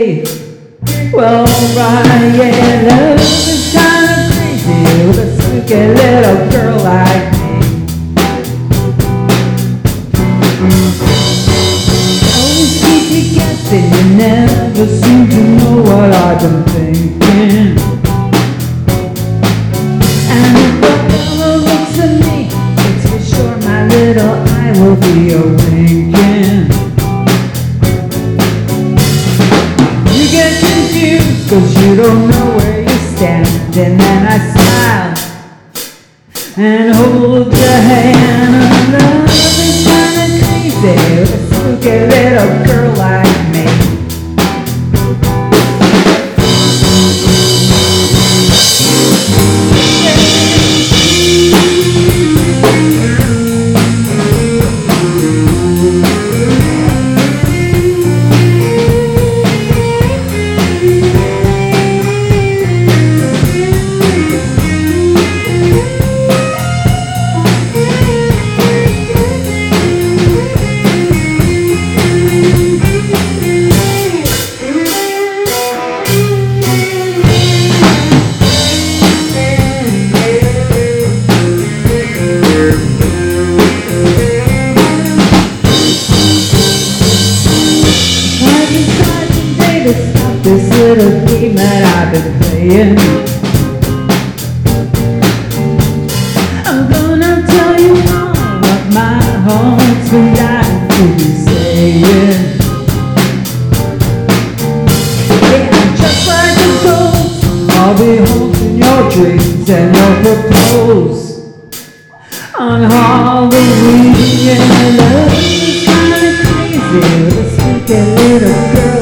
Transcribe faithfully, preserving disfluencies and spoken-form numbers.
say, well, right, yeah, love is kinda crazy with a spooky little girl like me. Always keep me guessing, you never seem to know what I've been thinking. And if the fellow looks at me, it's for sure my little eye will be a-winking. You get confused cause you don't know where you stand, and then I smile and hold your hand. Oh, love is kinda crazy with a spooky little girl like me. This little game that I've been playing, I'm gonna tell you all what my heart's been dying to be saying. Yeah, just like a ghost, I'll be haunting your dreams and you'll propose on Halloween. Yeah, love is kinda crazy with a spooky little girl